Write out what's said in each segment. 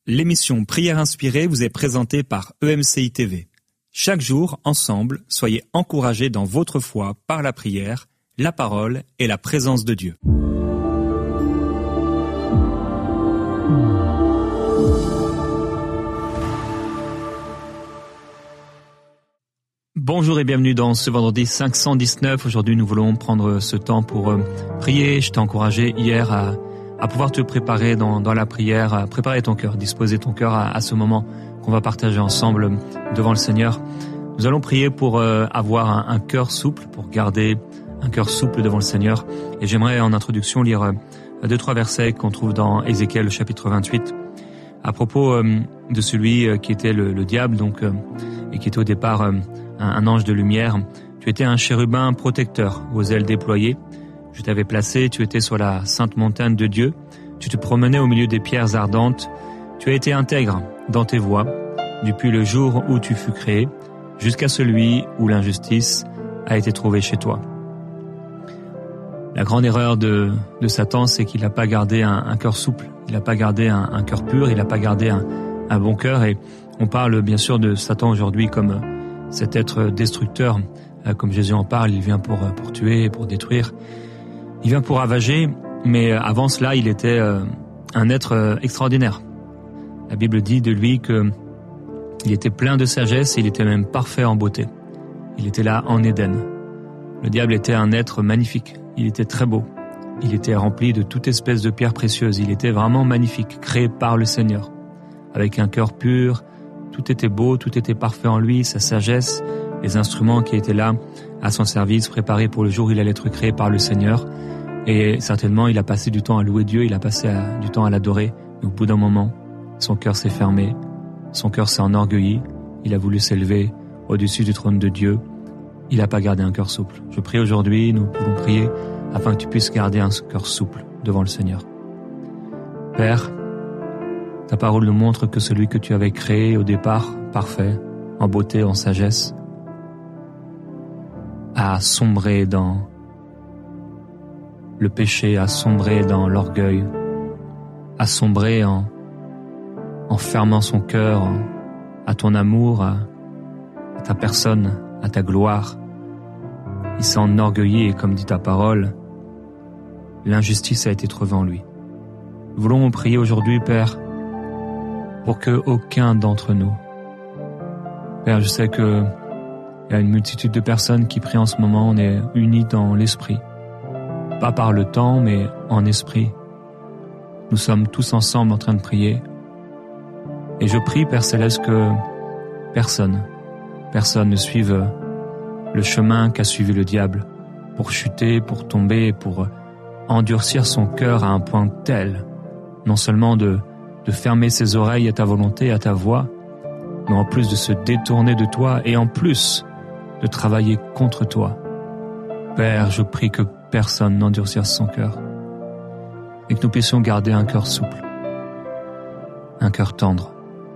L'émission Prière inspirée vous est présentée par EMCI TV. Chaque jour, ensemble, soyez encouragés dans votre foi par la prière, la parole et la présence de Dieu. Bonjour et bienvenue dans ce vendredi 519. Aujourd'hui, nous voulons prendre ce temps pour prier. Je t'ai encouragé hier à pouvoir te préparer dans la prière, à préparer ton cœur, disposer ton cœur à ce moment qu'on va partager ensemble devant le Seigneur. Nous allons prier pour avoir un cœur souple, pour garder un cœur souple devant le Seigneur. Et j'aimerais en introduction lire 2-3 versets qu'on trouve dans Ézéchiel chapitre 28 à propos de celui qui était le diable, donc et qui était au départ un ange de lumière. Tu étais un chérubin protecteur aux ailes déployées. Je t'avais placé, tu étais sur la sainte montagne de Dieu. Tu te promenais au milieu des pierres ardentes. Tu as été intègre dans tes voies, depuis le jour où tu fus créé, jusqu'à celui où l'injustice a été trouvée chez toi. La grande erreur de Satan, c'est qu'il n'a pas gardé un cœur souple. Il n'a pas gardé un cœur pur, il n'a pas gardé un bon cœur. Et on parle bien sûr de Satan aujourd'hui comme cet être destructeur, comme Jésus en parle. Il vient pour tuer, pour détruire. Il vient pour ravager, mais avant cela, il était un être extraordinaire. La Bible dit de lui qu'il était plein de sagesse et il était même parfait en beauté. Il était là en Éden. Le diable était un être magnifique. Il était très beau. Il était rempli de toute espèce de pierres précieuses. Il était vraiment magnifique, créé par le Seigneur. Avec un cœur pur, tout était beau, tout était parfait en lui, sa sagesse, les instruments qui étaient là à son service, préparés pour le jour où il allait être créé par le Seigneur. Et certainement, il a passé du temps à louer Dieu, il a passé du temps à l'adorer. Mais au bout d'un moment, son cœur s'est fermé, son cœur s'est enorgueilli, il a voulu s'élever au-dessus du trône de Dieu. Il n'a pas gardé un cœur souple. Je prie aujourd'hui, nous pouvons prier afin que tu puisses garder un cœur souple devant le Seigneur. Père, ta parole nous montre que celui que tu avais créé au départ, parfait, en beauté, en sagesse, a sombré dans le péché, a sombré dans l'orgueil, a sombré en fermant son cœur à ton amour, à ta personne, à ta gloire. Il s'est enorgueilli et comme dit ta parole, l'injustice a été trouvée en lui. Nous voulons prier aujourd'hui, Père, pour que aucun d'entre nous, Père, je sais que il y a une multitude de personnes qui prient en ce moment, on est unis dans l'esprit, pas par le temps, mais en esprit. Nous sommes tous ensemble en train de prier. Et je prie, Père Céleste, que personne ne suive le chemin qu'a suivi le diable pour chuter, pour tomber, pour endurcir son cœur à un point tel, non seulement de fermer ses oreilles à ta volonté, à ta voix, mais en plus de se détourner de toi et en plus de travailler contre toi. Père, je prie que personne n'endurcisse son cœur et que nous puissions garder un cœur souple, un cœur tendre.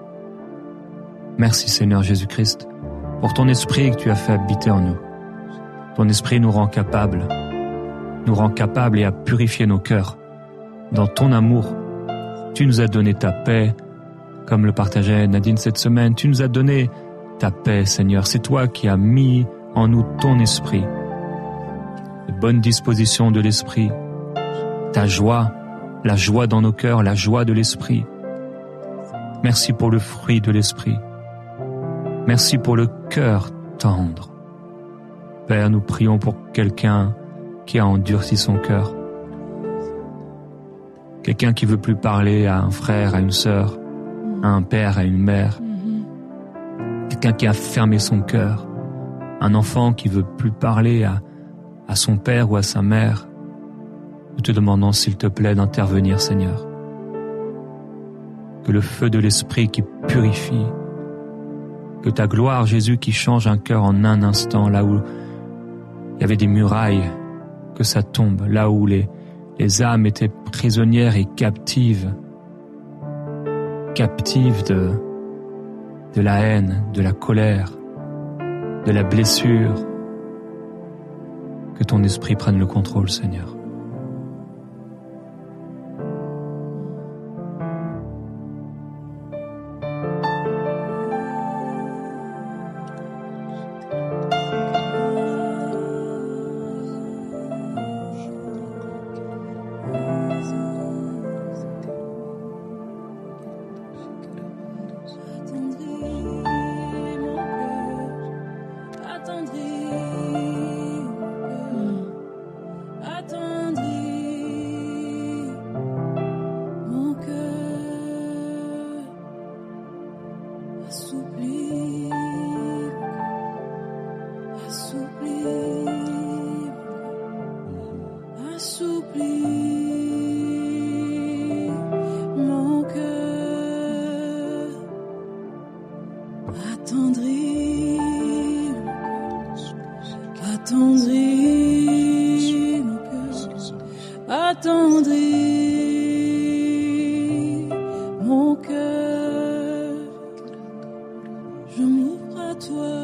Merci Seigneur Jésus-Christ pour ton esprit que tu as fait habiter en nous. Ton esprit nous rend capables et à purifier nos cœurs. Dans ton amour, tu nous as donné ta paix, comme le partageait Nadine cette semaine. Tu nous as donné ta paix, Seigneur. C'est toi qui as mis en nous ton esprit, les bonnes dispositions de l'esprit, ta joie, la joie dans nos cœurs, la joie de l'esprit. Merci pour le fruit de l'esprit. Merci pour le cœur tendre. Père, nous prions pour quelqu'un qui a endurci son cœur. Quelqu'un qui veut plus parler à un frère, à une sœur, à un père, à une mère. Quelqu'un qui a fermé son cœur. Un enfant qui veut plus parler à son père ou à sa mère. Nous te demandons, s'il te plaît, d'intervenir, Seigneur. Que le feu de l'esprit qui purifie, que ta gloire, Jésus, qui change un cœur en un instant, là où il y avait des murailles, que ça tombe, là où les âmes étaient prisonnières et captives de la haine, de la colère, de la blessure. Que ton esprit prenne le contrôle, Seigneur. attendris mon cœur, attendris mon cœur, je m'ouvre à toi,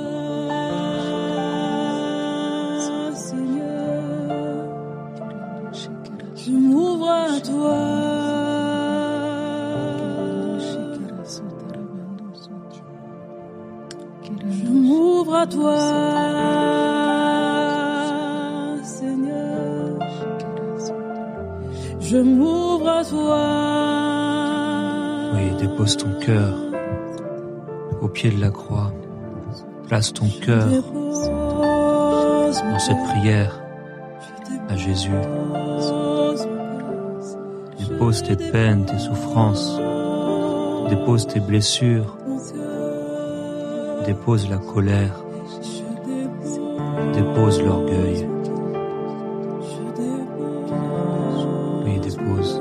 Seigneur, je m'ouvre à toi. Je m'ouvre à toi, Seigneur. Je m'ouvre à toi. Oui, dépose ton cœur au pied de la croix. Place ton cœur dans cette prière à Jésus. Dépose tes peines, tes souffrances. Dépose tes blessures. Dépose la colère, dépose l'orgueil. Oui, dépose.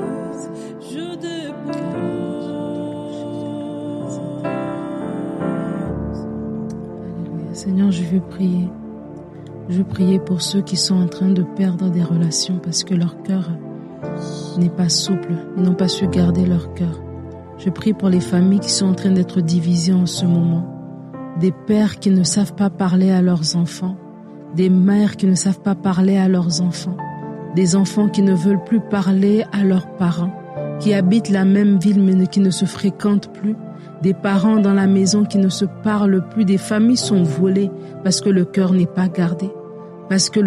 Seigneur, je veux prier. Je veux prier pour ceux qui sont en train de perdre des relations parce que leur cœur n'est pas souple. Ils n'ont pas su garder leur cœur. Je prie pour les familles qui sont en train d'être divisées en ce moment. Des pères qui ne savent pas parler à leurs enfants, des mères qui ne savent pas parler à leurs enfants, des enfants qui ne veulent plus parler à leurs parents, qui habitent la même ville mais qui ne se fréquentent plus, des parents dans la maison qui ne se parlent plus, des familles sont volées parce que le cœur n'est pas gardé, parce que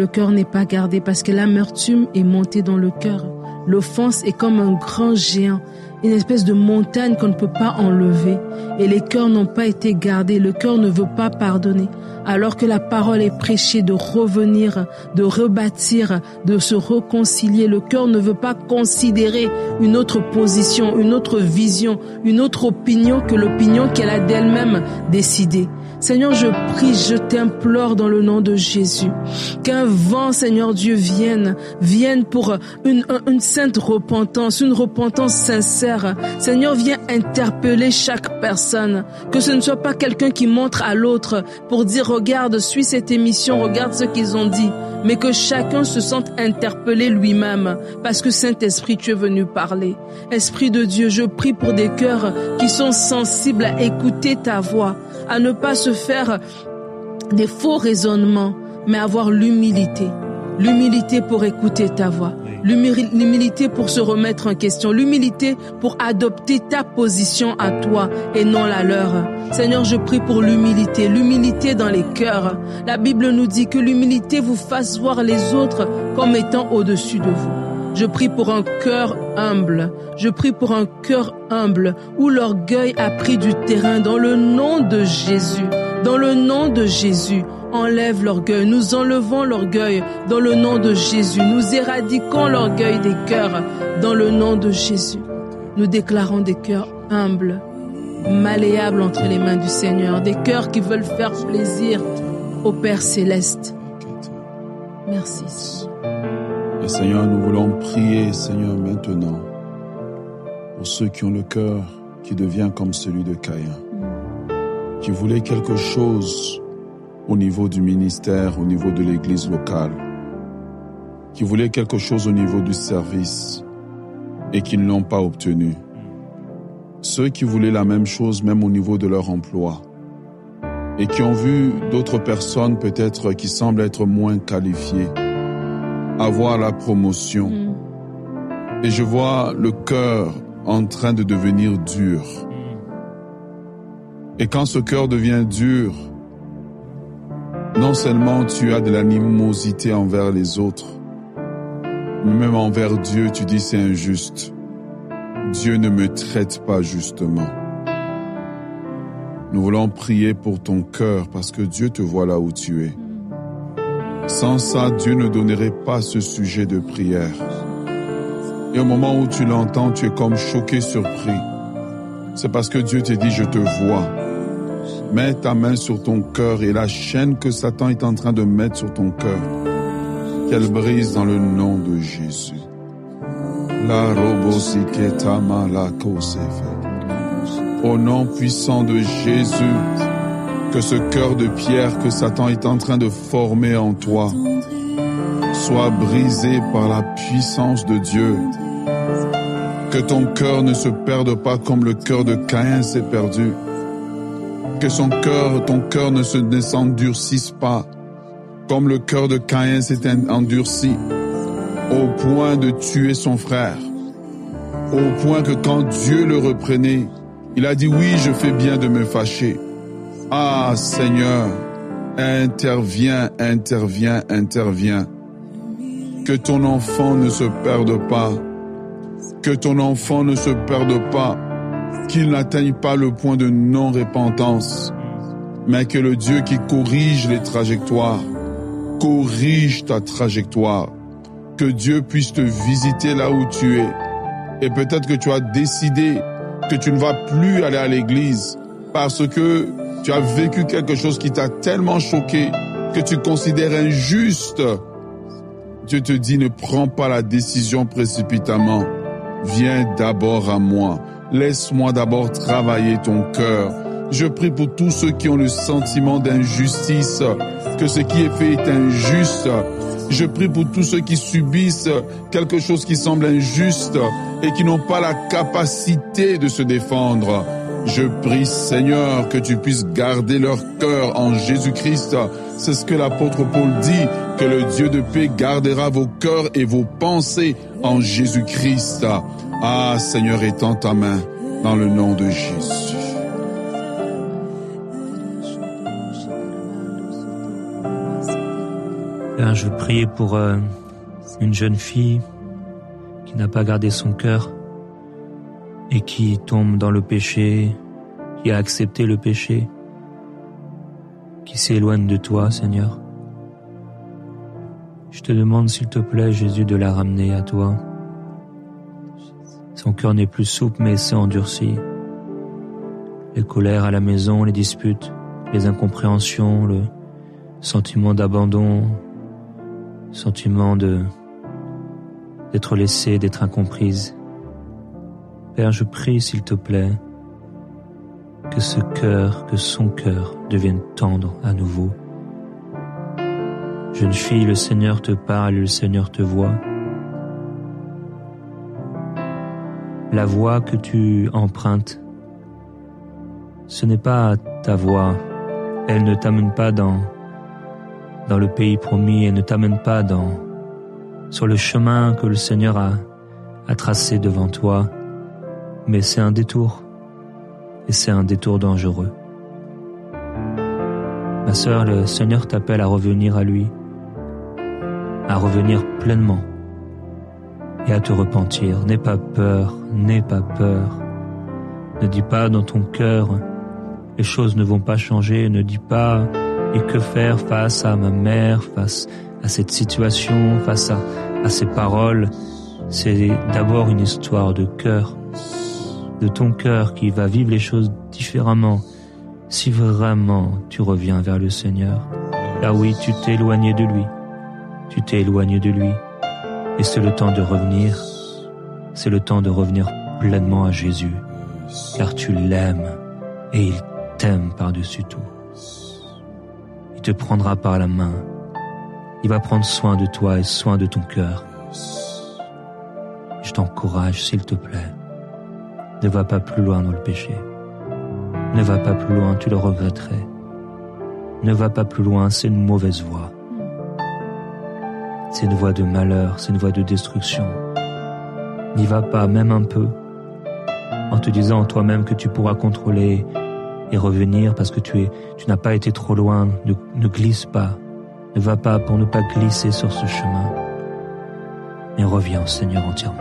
l'amertume est montée dans le cœur. L'offense est comme un grand géant, une espèce de montagne qu'on ne peut pas enlever. Et les cœurs n'ont pas été gardés. Le cœur ne veut pas pardonner. Alors que la parole est prêchée de revenir, de rebâtir, de se réconcilier. Le cœur ne veut pas considérer une autre position, une autre vision, une autre opinion que l'opinion qu'elle a d'elle-même décidée. Seigneur, je prie, je t'implore dans le nom de Jésus, qu'un vent, Seigneur Dieu, vienne pour une sainte repentance, une repentance sincère. Seigneur, viens interpeller chaque personne, que ce ne soit pas quelqu'un qui montre à l'autre pour dire, regarde, suis cette émission, regarde ce qu'ils ont dit, mais que chacun se sente interpellé lui-même, parce que Saint-Esprit, tu es venu parler. Esprit de Dieu, je prie pour des cœurs qui sont sensibles à écouter ta voix, à ne pas se faire des faux raisonnements, mais avoir l'humilité. L'humilité pour écouter ta voix. L'humilité pour se remettre en question. L'humilité pour adopter ta position à toi et non la leur. Seigneur, je prie pour l'humilité. L'humilité dans les cœurs. La Bible nous dit que l'humilité vous fasse voir les autres comme étant au-dessus de vous. Je prie pour un cœur humble. Je prie pour un cœur humble où l'orgueil a pris du terrain dans le nom de Jésus. Dans le nom de Jésus, enlève l'orgueil. Nous enlevons l'orgueil dans le nom de Jésus. Nous éradiquons l'orgueil des cœurs dans le nom de Jésus. Nous déclarons des cœurs humbles, malléables entre les mains du Seigneur. Des cœurs qui veulent faire plaisir au Père Céleste. Merci. Et Seigneur, nous voulons prier, Seigneur, maintenant, pour ceux qui ont le cœur qui devient comme celui de Caïn, qui voulaient quelque chose au niveau du ministère, au niveau de l'église locale, qui voulaient quelque chose au niveau du service et qui ne l'ont pas obtenu. Ceux qui voulaient la même chose même au niveau de leur emploi et qui ont vu d'autres personnes peut-être qui semblent être moins qualifiées avoir la promotion. Et je vois le cœur en train de devenir dur. Et quand ce cœur devient dur, non seulement tu as de l'animosité envers les autres, mais même envers Dieu, tu dis c'est injuste. Dieu ne me traite pas justement. Nous voulons prier pour ton cœur parce que Dieu te voit là où tu es. Sans ça, Dieu ne donnerait pas ce sujet de prière. Et au moment où tu l'entends, tu es comme choqué, surpris. C'est parce que Dieu te dit, je te vois. Mets ta main sur ton cœur et la chaîne que Satan est en train de mettre sur ton cœur, qu'elle brise dans le nom de Jésus. La robosiketama la kosefe. Au nom puissant de Jésus, Que ce cœur de pierre que Satan est en train de former en toi soit brisé par la puissance de Dieu. Que ton cœur ne se perde pas comme le cœur de Caïn s'est perdu. Que ton cœur ne s'endurcisse pas comme le cœur de Caïn s'est endurci au point de tuer son frère. Au point que quand Dieu le reprenait, il a dit oui, je fais bien de me fâcher. Ah Seigneur, interviens, interviens, interviens. Que ton enfant ne se perde pas. Que ton enfant ne se perde pas. Qu'il n'atteigne pas le point de non-repentance. Mais que le Dieu qui corrige les trajectoires, corrige ta trajectoire. Que Dieu puisse te visiter là où tu es. Et peut-être que tu as décidé que tu ne vas plus aller à l'église parce que tu as vécu quelque chose qui t'a tellement choqué que tu considères injuste. Dieu te dit, ne prends pas la décision précipitamment. Viens d'abord à moi. Laisse-moi d'abord travailler ton cœur. Je prie pour tous ceux qui ont le sentiment d'injustice, que ce qui est fait est injuste. Je prie pour tous ceux qui subissent quelque chose qui semble injuste et qui n'ont pas la capacité de se défendre. Je prie, Seigneur, que tu puisses garder leur cœur en Jésus-Christ. C'est ce que l'apôtre Paul dit, que le Dieu de paix gardera vos cœurs et vos pensées en Jésus-Christ. Ah, Seigneur, étends ta main dans le nom de Jésus. Je veux prier pour une jeune fille qui n'a pas gardé son cœur et qui tombe dans le péché, qui a accepté le péché, qui s'éloigne de toi, Seigneur. Je te demande, s'il te plaît, Jésus, de la ramener à toi. Son cœur n'est plus souple, mais s'est endurci. Les colères à la maison, les disputes, les incompréhensions, le sentiment d'abandon, sentiment d'être laissée, d'être incomprise. Père, je prie, s'il te plaît, que ce cœur, que son cœur devienne tendre à nouveau. Jeune fille, le Seigneur te parle, le Seigneur te voit. La voie que tu empruntes, ce n'est pas ta voie. Elle ne t'amène pas dans le pays promis, elle ne t'amène pas sur le chemin que le Seigneur a tracé devant toi, mais c'est un détour, et c'est un détour dangereux. Ma sœur, le Seigneur t'appelle à revenir à lui, à revenir pleinement et à te repentir. N'aie pas peur, n'aie pas peur. Ne dis pas dans ton cœur, les choses ne vont pas changer, ne dis pas, et que faire face à ma mère, face à cette situation, face à ces paroles. C'est d'abord une histoire de cœur, de ton cœur qui va vivre les choses différemment si vraiment tu reviens vers le Seigneur. Car oui, tu t'es éloigné de lui. Tu t'es éloigné de lui. Et c'est le temps de revenir. C'est le temps de revenir pleinement à Jésus. Car tu l'aimes et il t'aime par-dessus tout. Il te prendra par la main. Il va prendre soin de toi et soin de ton cœur. Je t'encourage, s'il te plaît. Ne va pas plus loin dans le péché. Ne va pas plus loin, tu le regretterais. Ne va pas plus loin, c'est une mauvaise voie. C'est une voie de malheur, c'est une voie de destruction. N'y va pas, même un peu, en te disant en toi-même que tu pourras contrôler et revenir parce que tu n'as pas été trop loin. Ne glisse pas. Ne va pas pour ne pas glisser sur ce chemin. Mais reviens au Seigneur entièrement.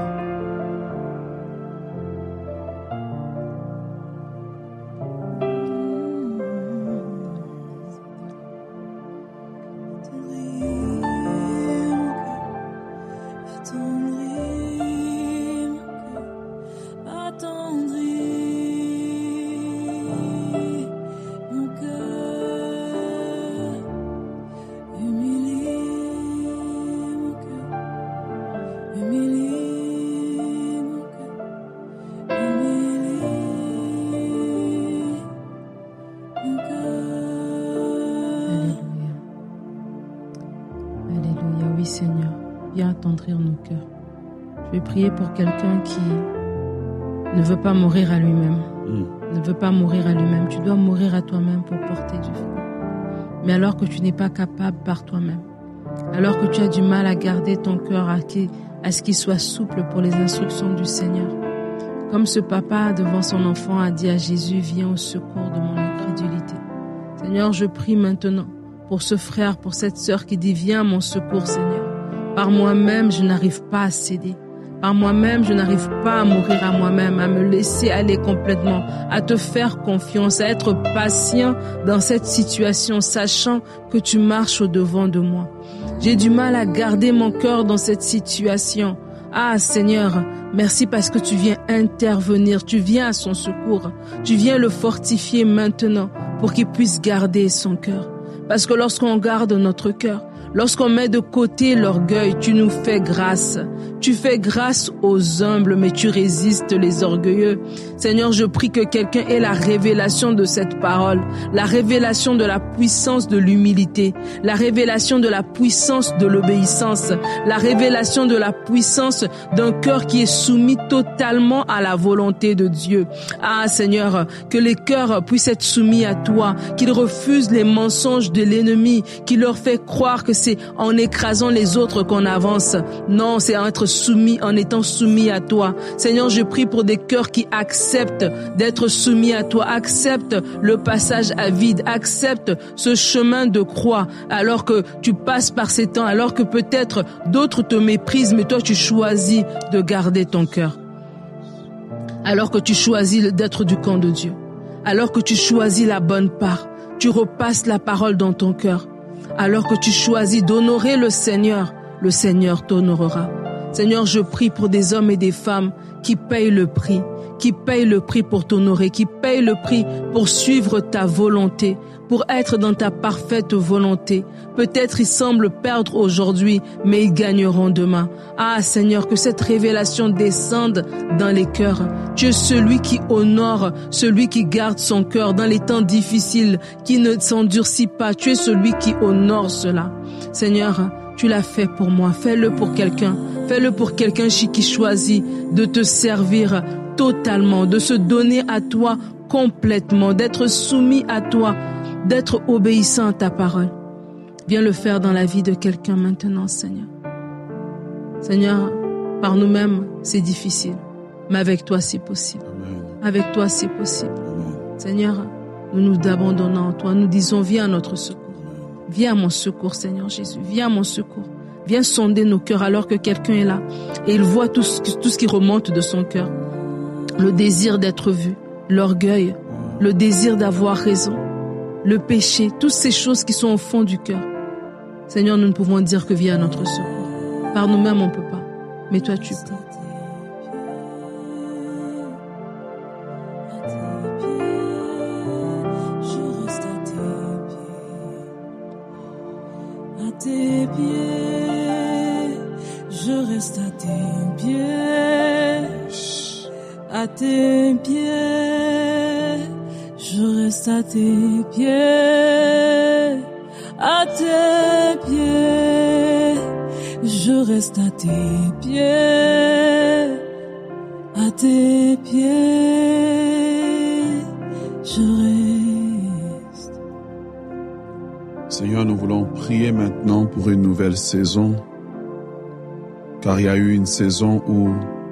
Humilie attendrir nos cœurs. Je vais prier pour quelqu'un qui ne veut pas mourir à lui-même. Ne veut pas mourir à lui-même. Tu dois mourir à toi-même pour porter du fruit. Mais alors que tu n'es pas capable par toi-même, alors que tu as du mal à garder ton cœur à ce qu'il soit souple pour les instructions du Seigneur, comme ce papa devant son enfant a dit à Jésus, viens au secours de mon incrédulité. Seigneur, je prie maintenant pour ce frère, pour cette sœur qui dit, viens à mon secours, Seigneur. Par moi-même, je n'arrive pas à céder. Par moi-même, je n'arrive pas à mourir à moi-même, à me laisser aller complètement, à te faire confiance, à être patient dans cette situation, sachant que tu marches au-devant de moi. J'ai du mal à garder mon cœur dans cette situation. Ah Seigneur, merci parce que tu viens intervenir, tu viens à son secours, tu viens le fortifier maintenant pour qu'il puisse garder son cœur. Parce que lorsqu'on garde notre cœur, lorsqu'on met de côté l'orgueil, tu nous fais grâce. Tu fais grâce aux humbles, mais tu résistes les orgueilleux. Seigneur, je prie que quelqu'un ait la révélation de cette parole, la révélation de la puissance de l'humilité, la révélation de la puissance de l'obéissance, la révélation de la puissance d'un cœur qui est soumis totalement à la volonté de Dieu. Ah Seigneur, que les cœurs puissent être soumis à toi, qu'ils refusent les mensonges de l'ennemi, qui leur fait croire que c'est en écrasant les autres qu'on avance. Non, c'est en étant soumis à toi. Seigneur, je prie pour des cœurs qui acceptent d'être soumis à toi, acceptent le passage à vide, acceptent ce chemin de croix, alors que tu passes par ces temps, alors que peut-être d'autres te méprisent, mais toi tu choisis de garder ton cœur. Alors que tu choisis d'être du camp de Dieu, alors que tu choisis la bonne part, tu repasses la parole dans ton cœur. Alors que tu choisis d'honorer le Seigneur t'honorera. Seigneur, je prie pour des hommes et des femmes qui payent le prix pour t'honorer, qui payent le prix pour suivre ta volonté, pour être dans ta parfaite volonté. Peut-être ils semblent perdre aujourd'hui, mais ils gagneront demain. Ah Seigneur, que cette révélation descende dans les cœurs. Tu es celui qui honore, celui qui garde son cœur dans les temps difficiles, qui ne s'endurcit pas. Tu es celui qui honore cela. Seigneur, tu l'as fait pour moi. Fais-le pour quelqu'un. Fais-le pour quelqu'un qui choisit de te servir totalement, de se donner à toi complètement, d'être soumis à toi, d'être obéissant à ta parole. Viens le faire dans la vie de quelqu'un maintenant, Seigneur. Seigneur, par nous-mêmes, c'est difficile, mais avec toi, c'est possible. Amen. Avec toi, c'est possible. Amen. Seigneur, nous nous abandonnons en toi. Nous disons, viens à notre secours. Viens à mon secours, Seigneur Jésus. Viens à mon secours. Viens sonder nos cœurs alors que quelqu'un est là et il voit tout ce qui remonte de son cœur. Le désir d'être vu, l'orgueil, le désir d'avoir raison, le péché, toutes ces choses qui sont au fond du cœur. Seigneur, nous ne pouvons dire que viens à notre secours. Par nous-mêmes, on ne peut pas. Mais toi, tu peux. Tes pieds, je reste à tes pieds, à tes pieds, je reste à tes pieds, à tes pieds, je reste à tes pieds, à tes pieds, je reste. Seigneur, nous voulons prier maintenant pour une nouvelle saison, car il y a eu une saison où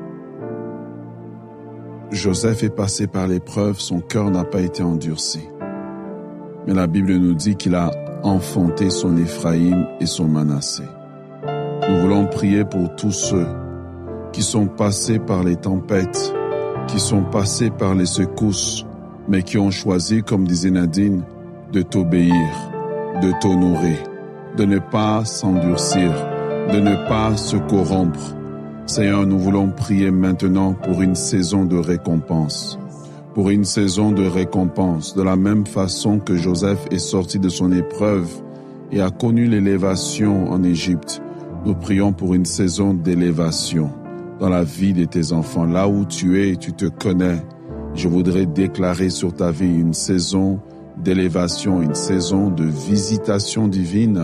Joseph est passé par l'épreuve, son cœur n'a pas été endurci. Mais la Bible nous dit qu'il a enfanté son Éphraïm et son Manassé. Nous voulons prier pour tous ceux qui sont passés par les tempêtes, qui sont passés par les secousses, mais qui ont choisi, comme disait Nadine, de t'obéir, de t'honorer, de ne pas s'endurcir, de ne pas se corrompre. Seigneur, nous voulons prier maintenant pour une saison de récompense. Pour une saison de récompense, de la même façon que Joseph est sorti de son épreuve et a connu l'élévation en Égypte. Nous prions pour une saison d'élévation dans la vie de tes enfants. Là où tu es, tu te connais. Je voudrais déclarer sur ta vie une saison d'élévation, une saison de visitation divine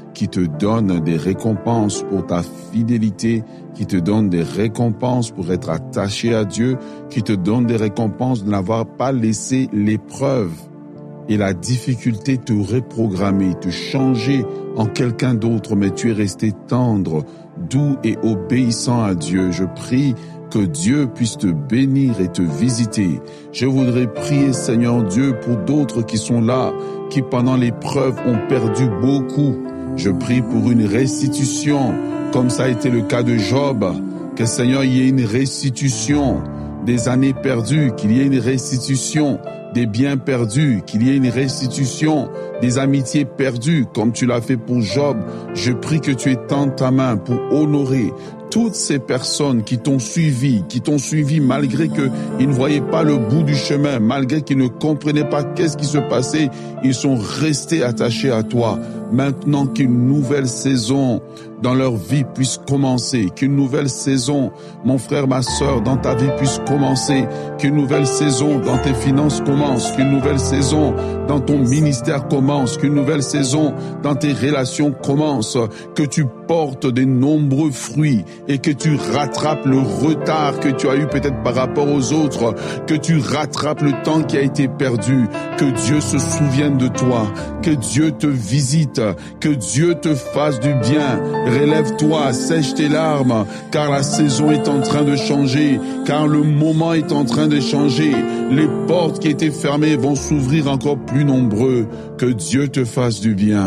qui te donne des récompenses pour ta fidélité, qui te donne des récompenses pour être attaché à Dieu, qui te donne des récompenses de n'avoir pas laissé l'épreuve et la difficulté te reprogrammer, te changer en quelqu'un d'autre, mais tu es resté tendre, doux et obéissant à Dieu. Je prie que Dieu puisse te bénir et te visiter. Je voudrais prier, Seigneur Dieu, pour d'autres qui sont là, qui pendant l'épreuve ont perdu beaucoup. Je prie pour une restitution, comme ça a été le cas de Job, que Seigneur, il y ait une restitution des années perdues, qu'il y ait une restitution des biens perdus, qu'il y ait une restitution des amitiés perdues, comme tu l'as fait pour Job. Je prie que tu étendes ta main pour honorer toutes ces personnes qui t'ont suivi malgré qu'ils ne voyaient pas le bout du chemin, malgré qu'ils ne comprenaient pas qu'est-ce qui se passait, ils sont restés attachés à toi. Maintenant qu'une nouvelle saison dans leur vie puisse commencer, qu'une nouvelle saison, mon frère, ma sœur, dans ta vie puisse commencer, qu'une nouvelle saison dans tes finances commence, qu'une nouvelle saison dans ton ministère commence, qu'une nouvelle saison dans tes relations commence, que tu portes de nombreux fruits et que tu rattrapes le retard que tu as eu peut-être par rapport aux autres, que tu rattrapes le temps qui a été perdu, que Dieu se souvienne de toi, que Dieu te visite, que Dieu te fasse du bien. Relève-toi, sèche tes larmes, car la saison est en train de changer, car le moment est en train de changer. Les portes qui étaient fermées vont s'ouvrir encore plus nombreux. Que Dieu te fasse du bien.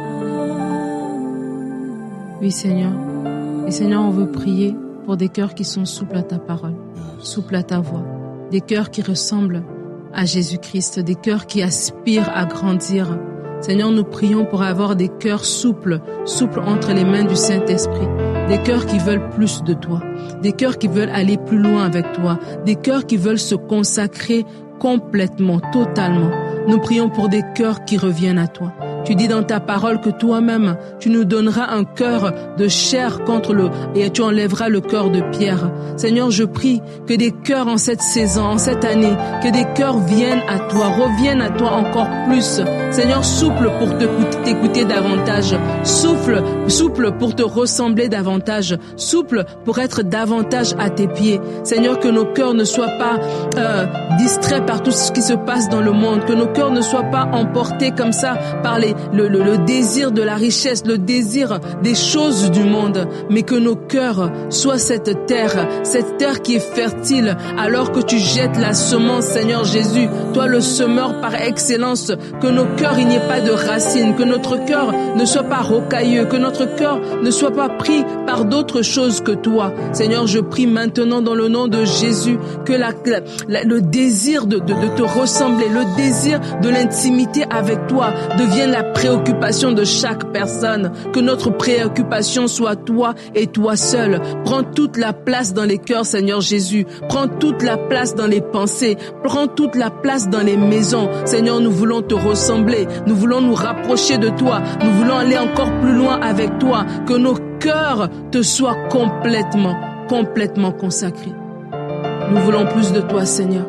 Oui, Seigneur. Et Seigneur, on veut prier pour des cœurs qui sont souples à ta parole, souples à ta voix, des cœurs qui ressemblent à Jésus-Christ, des cœurs qui aspirent à grandir. Seigneur, nous prions pour avoir des cœurs souples entre les mains du Saint-Esprit, des cœurs qui veulent plus de toi, des cœurs qui veulent aller plus loin avec toi, des cœurs qui veulent se consacrer complètement, totalement. Nous prions pour des cœurs qui reviennent à toi. Tu dis dans ta parole que toi-même, tu nous donneras un cœur de chair et tu enlèveras le cœur de pierre. Seigneur, je prie que des cœurs en cette saison, en cette année, que des cœurs viennent à toi, reviennent à toi encore plus. Seigneur, souple pour t'écouter davantage, souple pour te ressembler davantage, souple pour être davantage à tes pieds. Seigneur, que nos cœurs ne soient pas distraits par tout ce qui se passe dans le monde, que nos cœurs ne soient pas emportés comme ça par le désir de la richesse, le désir des choses du monde, mais que nos cœurs soient cette terre qui est fertile, alors que tu jettes la semence, Seigneur Jésus, toi le semeur par excellence, que nos cœurs, il n'y ait pas de racines, que notre cœur ne soit pas rocailleux, que notre cœur ne soit pas pris par d'autres choses que toi. Seigneur, je prie maintenant dans le nom de Jésus que le désir de te ressembler, le désir de l'intimité avec toi devienne la préoccupation de chaque personne, que notre préoccupation soit toi et toi seul. Prends toute la place dans les cœurs, Seigneur Jésus. Prends toute la place dans les pensées. Prends toute la place dans les maisons. Seigneur, nous voulons te ressembler. Nous voulons nous rapprocher de toi. Nous voulons aller encore plus loin avec toi. Que nos cœurs te soient complètement consacrés. Nous voulons plus de toi, Seigneur.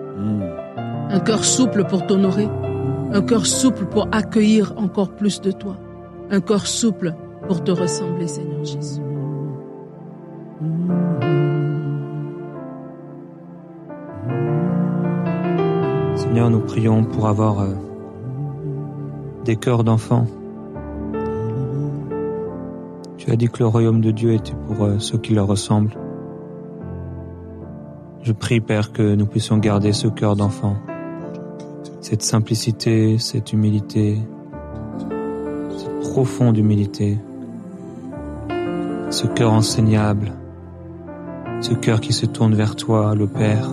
Un cœur souple pour t'honorer. Un cœur souple pour accueillir encore plus de toi. Un cœur souple pour te ressembler, Seigneur Jésus. Seigneur, nous prions pour avoir des cœurs d'enfants. Tu as dit que le royaume de Dieu était pour ceux qui leur ressemblent. Je prie, Père, que nous puissions garder ce cœur d'enfant. Cette simplicité, cette humilité, cette profonde humilité, ce cœur enseignable, ce cœur qui se tourne vers toi, le Père.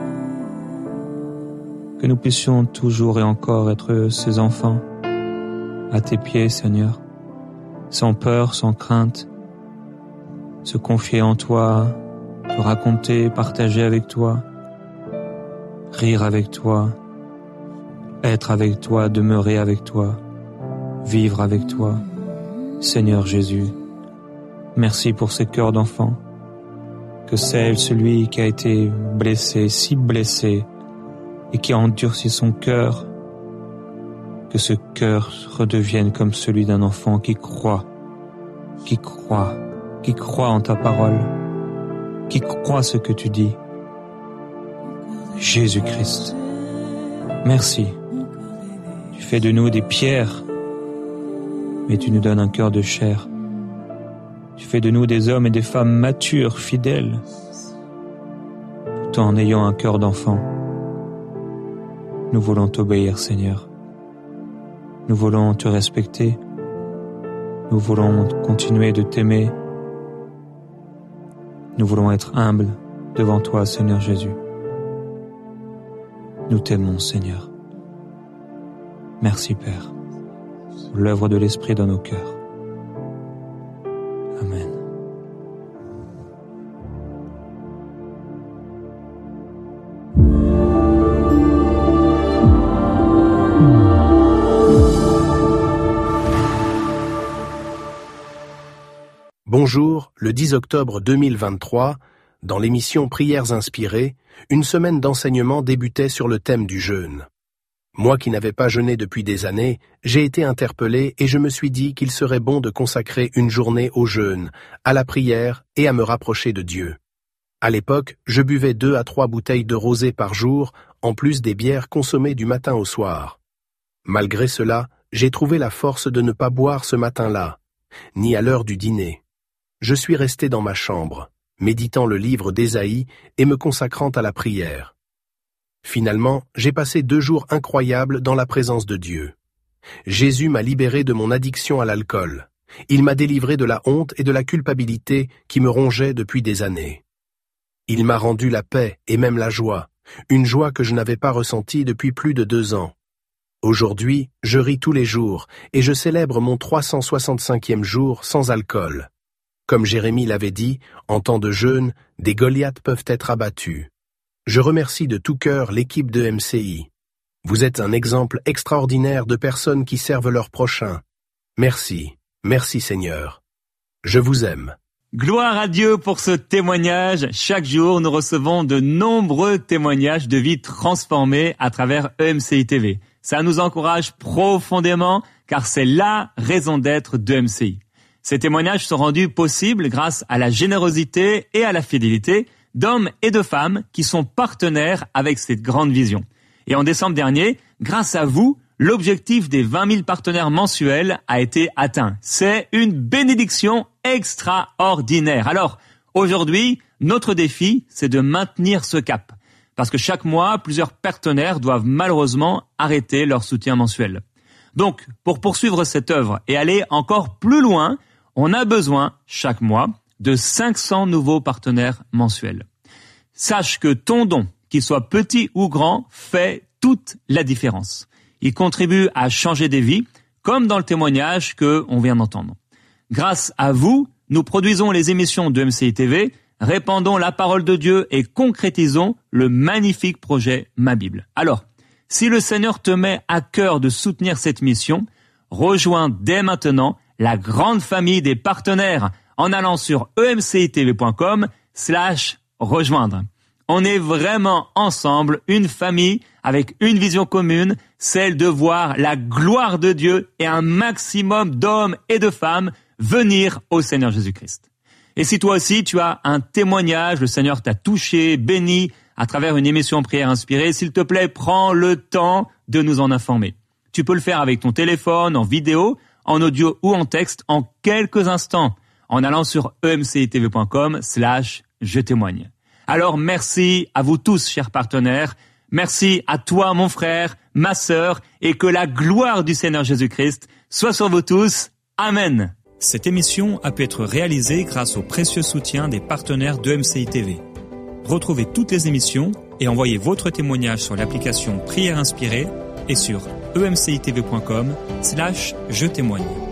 Que nous puissions toujours et encore être ces enfants à tes pieds, Seigneur, sans peur, sans crainte, se confier en toi, te raconter, partager avec toi, rire avec toi, être avec toi, demeurer avec toi, vivre avec toi. Seigneur Jésus, merci pour ces cœurs d'enfants, que celui qui a été blessé, si blessé, et qui a endurci son cœur, que ce cœur redevienne comme celui d'un enfant qui croit en ta parole, qui croit ce que tu dis. Jésus-Christ, merci. Tu fais de nous des pierres, mais tu nous donnes un cœur de chair. Tu fais de nous des hommes et des femmes matures, fidèles, tout en ayant un cœur d'enfant. Nous voulons t'obéir, Seigneur. Nous voulons te respecter. Nous voulons continuer de t'aimer. Nous voulons être humbles devant toi, Seigneur Jésus. Nous t'aimons, Seigneur. Merci, Père, pour l'œuvre de l'Esprit dans nos cœurs. Amen. Bonjour, le 10 octobre 2023, dans l'émission Prières inspirées, une semaine d'enseignement débutait sur le thème du jeûne. Moi qui n'avais pas jeûné depuis des années, j'ai été interpellé et je me suis dit qu'il serait bon de consacrer une journée au jeûne, à la prière et à me rapprocher de Dieu. À l'époque, je buvais 2 à 3 bouteilles de rosé par jour, en plus des bières consommées du matin au soir. Malgré cela, j'ai trouvé la force de ne pas boire ce matin-là, ni à l'heure du dîner. Je suis resté dans ma chambre, méditant le livre d'Ésaïe et me consacrant à la prière. Finalement, j'ai passé 2 jours incroyables dans la présence de Dieu. Jésus m'a libéré de mon addiction à l'alcool. Il m'a délivré de la honte et de la culpabilité qui me rongeaient depuis des années. Il m'a rendu la paix et même la joie, une joie que je n'avais pas ressentie depuis plus de 2 ans. Aujourd'hui, je ris tous les jours et je célèbre mon 365e jour sans alcool. Comme Jérémie l'avait dit, en temps de jeûne, des Goliaths peuvent être abattus. Je remercie de tout cœur l'équipe de MCI. Vous êtes un exemple extraordinaire de personnes qui servent leurs prochains. Merci, merci Seigneur. Je vous aime. Gloire à Dieu pour ce témoignage. Chaque jour, nous recevons de nombreux témoignages de vies transformées à travers EMCI TV. Ça nous encourage profondément car c'est la raison d'être de MCI. Ces témoignages sont rendus possibles grâce à la générosité et à la fidélité d'hommes et de femmes qui sont partenaires avec cette grande vision. Et en décembre dernier, grâce à vous, l'objectif des 20 000 partenaires mensuels a été atteint. C'est une bénédiction extraordinaire. Alors, aujourd'hui, notre défi, c'est de maintenir ce cap. Parce que chaque mois, plusieurs partenaires doivent malheureusement arrêter leur soutien mensuel. Donc, pour poursuivre cette œuvre et aller encore plus loin, on a besoin, chaque mois, de 500 nouveaux partenaires mensuels. Sache que ton don, qu'il soit petit ou grand, fait toute la différence. Il contribue à changer des vies, comme dans le témoignage qu'on vient d'entendre. Grâce à vous, nous produisons les émissions de MCI TV, répandons la parole de Dieu et concrétisons le magnifique projet Ma Bible. Alors, si le Seigneur te met à cœur de soutenir cette mission, rejoins dès maintenant la grande famille des partenaires en allant sur emcitv.com/rejoindre. On est vraiment ensemble, une famille avec une vision commune, celle de voir la gloire de Dieu et un maximum d'hommes et de femmes venir au Seigneur Jésus-Christ. Et si toi aussi tu as un témoignage, le Seigneur t'a touché, béni à travers une émission Prières inspirées, s'il te plaît, prends le temps de nous en informer. Tu peux le faire avec ton téléphone, en vidéo, en audio ou en texte en quelques instants en allant sur emcitv.com/je-témoigne. Alors merci à vous tous, chers partenaires. Merci à toi, mon frère, ma sœur, et que la gloire du Seigneur Jésus-Christ soit sur vous tous. Amen. Cette émission a pu être réalisée grâce au précieux soutien des partenaires de MCI TV. Retrouvez toutes les émissions et envoyez votre témoignage sur l'application Prières inspirées et sur emcitv.com/je-témoigne.